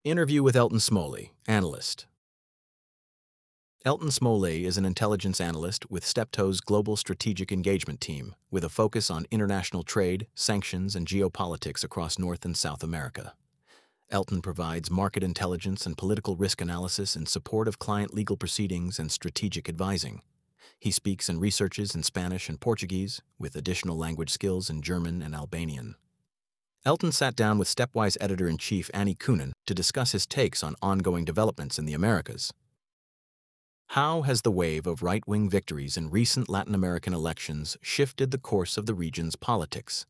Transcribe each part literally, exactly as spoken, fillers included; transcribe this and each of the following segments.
Interview with Elton Smoley, analyst. Elton Smoley is an intelligence analyst with Steptoe's Global Strategic Engagement Team, with a focus on international trade, sanctions, and geopolitics across North and South America. Elton provides market intelligence and political risk analysis in support of client legal proceedings and strategic advising. He speaks and researches in Spanish and Portuguese, with additional language skills in German and Albanian. Elton sat down with Stepwise editor-in-chief Annie Coonan to discuss his takes on ongoing developments in the Americas. How has the wave of right-wing victories in recent Latin American elections shifted the course of the region's politics?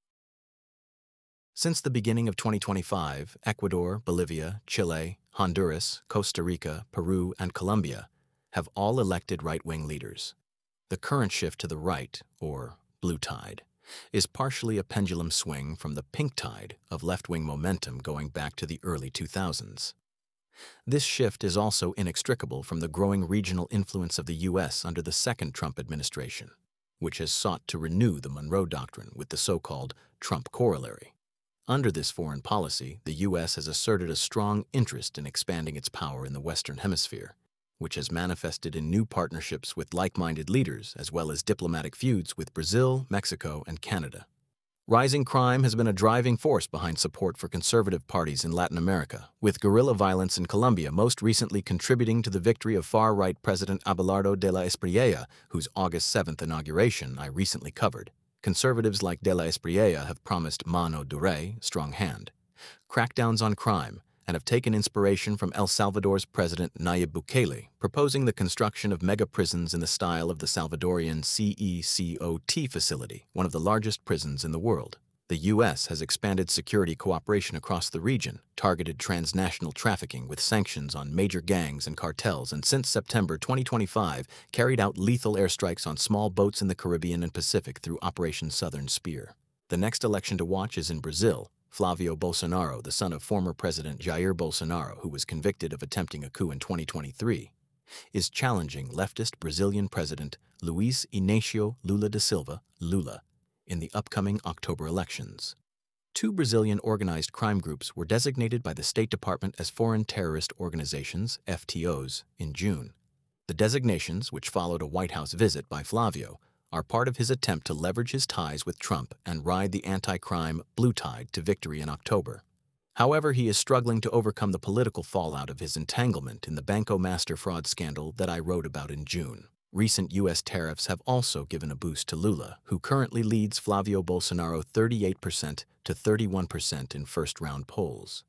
Since the beginning of twenty twenty-five, Ecuador, Bolivia, Chile, Honduras, Costa Rica, Peru, and Colombia have all elected right-wing leaders. The current shift to the right, or blue tide, is partially a pendulum swing from the pink tide of left-wing momentum going back to the early two thousands. This shift is also inextricable from the growing regional influence of the U S under the second Trump administration, which has sought to renew the Monroe Doctrine with the so-called Trump corollary. Under this foreign policy, the U S has asserted a strong interest in expanding its power in the Western Hemisphere, which has manifested in new partnerships with like-minded leaders as well as diplomatic feuds with Brazil, Mexico, and Canada. Rising crime has been a driving force behind support for conservative parties in Latin America, with guerrilla violence in Colombia most recently contributing to the victory of far-right President Abelardo de la Espriella, whose August seventh inauguration I recently covered. Conservatives like de la Espriella have promised mano dure, strong hand, crackdowns on crime, and have taken inspiration from El Salvador's President Nayib Bukele, proposing the construction of mega-prisons in the style of the Salvadorian C E C O T facility, one of the largest prisons in the world. The U S has expanded security cooperation across the region, targeted transnational trafficking with sanctions on major gangs and cartels, and since September twenty twenty-five, carried out lethal airstrikes on small boats in the Caribbean and Pacific through Operation Southern Spear. The next election to watch is in Brazil. Flavio Bolsonaro, the son of former President Jair Bolsonaro, who was convicted of attempting a coup in twenty twenty-three, is challenging leftist Brazilian President Luiz Inácio Lula da Silva, Lula, in the upcoming October elections. Two Brazilian organized crime groups were designated by the State Department as foreign terrorist organizations, F T Os, in June. The designations, which followed a White House visit by Flavio, are part of his attempt to leverage his ties with Trump and ride the anti-crime blue tide to victory in October. However, he is struggling to overcome the political fallout of his entanglement in the Banco Master fraud scandal that I wrote about in June. Recent U S tariffs have also given a boost to Lula, who currently leads Flavio Bolsonaro thirty-eight percent to thirty-one percent in first-round polls.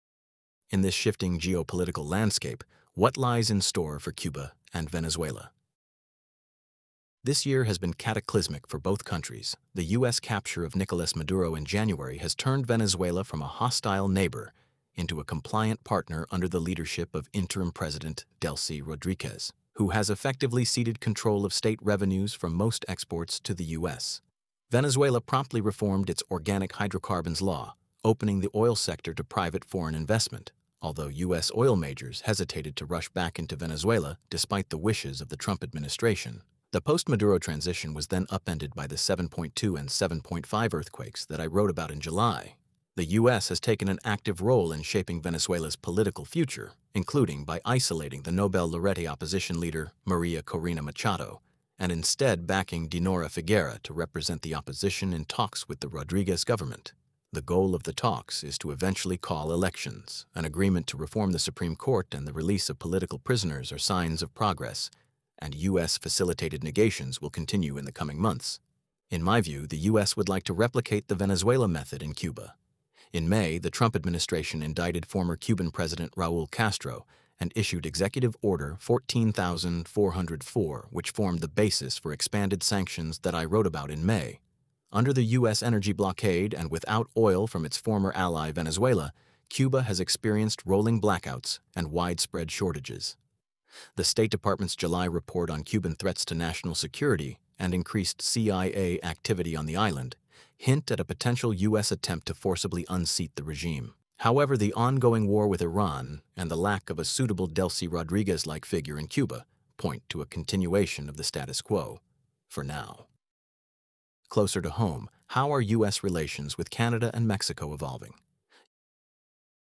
In this shifting geopolitical landscape, what lies in store for Cuba and Venezuela? This year has been cataclysmic for both countries. The U S capture of Nicolas Maduro in January has turned Venezuela from a hostile neighbor into a compliant partner under the leadership of interim President Delcy Rodriguez, who has effectively ceded control of state revenues from most exports to the U S. Venezuela promptly reformed its organic hydrocarbons law, opening the oil sector to private foreign investment, although U S oil majors hesitated to rush back into Venezuela despite the wishes of the Trump administration. The post-Maduro transition was then upended by the seven point two and seven point five earthquakes that I wrote about in July. The U S has taken an active role in shaping Venezuela's political future, including by isolating the Nobel laureate opposition leader Maria Corina Machado, and instead backing Dinora Figuera to represent the opposition in talks with the Rodriguez government. The goal of the talks is to eventually call elections. An agreement to reform the Supreme Court and the release of political prisoners are signs of progress, and U S-facilitated negations will continue in the coming months. In my view, the U S would like to replicate the Venezuela method in Cuba. In May, the Trump administration indicted former Cuban President Raul Castro and issued Executive Order fourteen thousand four hundred four, which formed the basis for expanded sanctions that I wrote about in May. Under the U S energy blockade and without oil from its former ally Venezuela, Cuba has experienced rolling blackouts and widespread shortages. The State Department's July report on Cuban threats to national security and increased C I A activity on the island hint at a potential U S attempt to forcibly unseat the regime. However, the ongoing war with Iran and the lack of a suitable Delcy Rodriguez-like figure in Cuba point to a continuation of the status quo, for now. Closer to home, how are U S relations with Canada and Mexico evolving?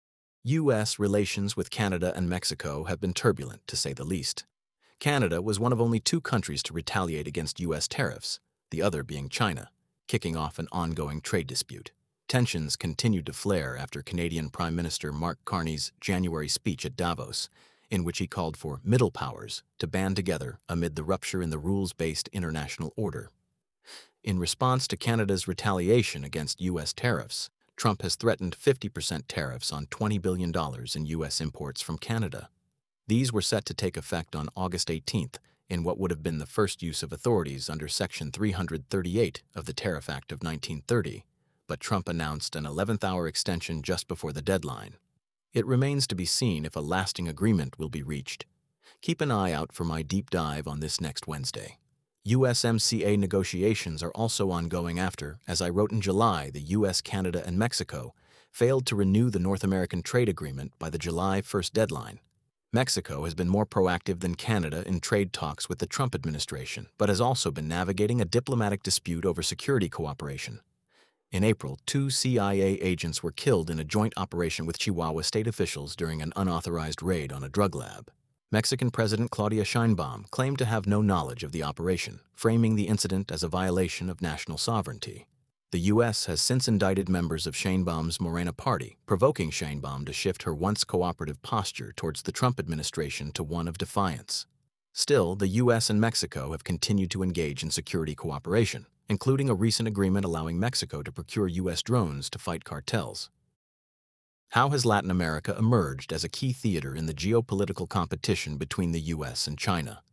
U S relations with Canada and Mexico have been turbulent, to say the least. Canada was one of only two countries to retaliate against U S tariffs, the other being China, kicking off an ongoing trade dispute. Tensions continued to flare after Canadian Prime Minister Mark Carney's January speech at Davos, in which he called for middle powers to band together amid the rupture in the rules-based international order. In response to Canada's retaliation against U S tariffs, Trump has threatened fifty percent tariffs on twenty billion dollars in U S imports from Canada. These were set to take effect on August eighteenth, in what would have been the first use of authorities under Section three hundred thirty-eight of the Tariff Act of nineteen thirty, but Trump announced an eleventh hour extension just before the deadline. It remains to be seen if a lasting agreement will be reached. Keep an eye out for my deep dive on this next Wednesday. U S M C A negotiations are also ongoing after, as I wrote in July, the U S, Canada, and Mexico failed to renew the North American Trade Agreement by the July first deadline. Mexico has been more proactive than Canada in trade talks with the Trump administration, but has also been navigating a diplomatic dispute over security cooperation. In April, two C I A agents were killed in a joint operation with Chihuahua state officials during an unauthorized raid on a drug lab. Mexican President Claudia Sheinbaum claimed to have no knowledge of the operation, framing the incident as a violation of national sovereignty. The U S has since indicted members of Sheinbaum's Morena party, provoking Sheinbaum to shift her once cooperative posture towards the Trump administration to one of defiance. Still, the U S and Mexico have continued to engage in security cooperation, including a recent agreement allowing Mexico to procure U S drones to fight cartels. How has Latin America emerged as a key theater in the geopolitical competition between the U S and China?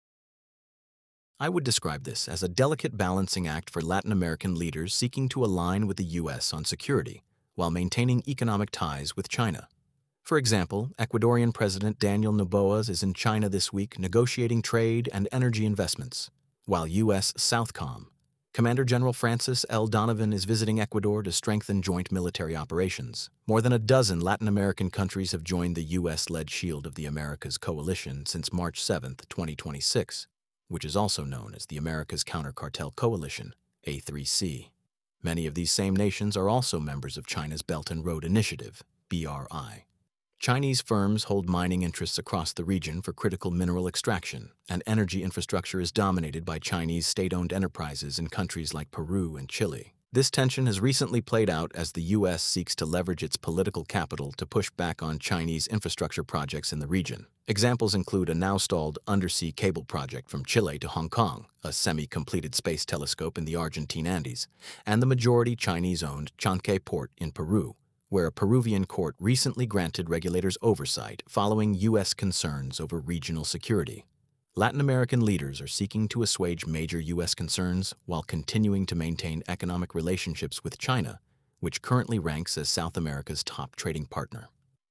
I would describe this as a delicate balancing act for Latin American leaders seeking to align with the U S on security, while maintaining economic ties with China. For example, Ecuadorian President Daniel Noboa is in China this week negotiating trade and energy investments, while U S Southcom Commander General Francis L. Donovan is visiting Ecuador to strengthen joint military operations. More than a dozen Latin American countries have joined the U S-led Shield of the Americas coalition since March seventh, twenty twenty-six, which is also known as the Americas Counter-Cartel Coalition, A three C. Many of these same nations are also members of China's Belt and Road Initiative, B R I. Chinese firms hold mining interests across the region for critical mineral extraction, and energy infrastructure is dominated by Chinese state-owned enterprises in countries like Peru and Chile. This tension has recently played out as the U S seeks to leverage its political capital to push back on Chinese infrastructure projects in the region. Examples include a now-stalled undersea cable project from Chile to Hong Kong, a semi-completed space telescope in the Argentine Andes, and the majority Chinese-owned Chanquete Port in Peru, where a Peruvian court recently granted regulators oversight following U S concerns over regional security. Latin American leaders are seeking to assuage major U S concerns while continuing to maintain economic relationships with China, which currently ranks as South America's top trading partner.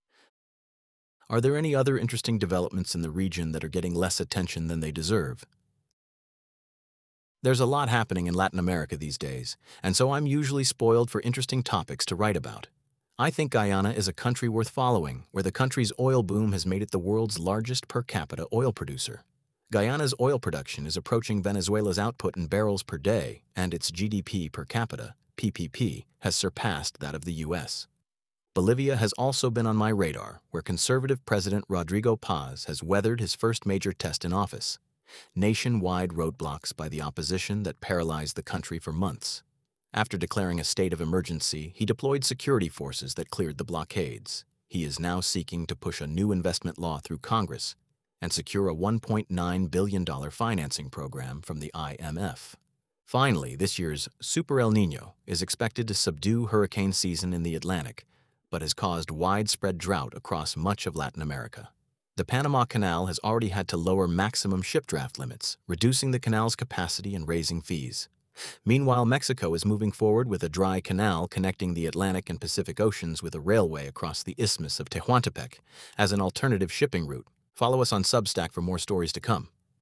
Are there any other interesting developments in the region that are getting less attention than they deserve? There's a lot happening in Latin America these days, and so I'm usually spoiled for interesting topics to write about. I think Guyana is a country worth following, where the country's oil boom has made it the world's largest per capita oil producer. Guyana's oil production is approaching Venezuela's output in barrels per day, and its G D P per capita, P P P, has surpassed that of the U S. Bolivia has also been on my radar, where conservative President Rodrigo Paz has weathered his first major test in office. Nationwide roadblocks by the opposition that paralyzed the country for months. After declaring a state of emergency, he deployed security forces that cleared the blockades. He is now seeking to push a new investment law through Congress and secure a one point nine billion dollars financing program from the I M F. Finally, this year's Super El Niño is expected to subdue hurricane season in the Atlantic, but has caused widespread drought across much of Latin America. The Panama Canal has already had to lower maximum ship draft limits, reducing the canal's capacity and raising fees. Meanwhile, Mexico is moving forward with a dry canal connecting the Atlantic and Pacific Oceans with a railway across the Isthmus of Tehuantepec as an alternative shipping route. Follow us on Substack for more stories to come.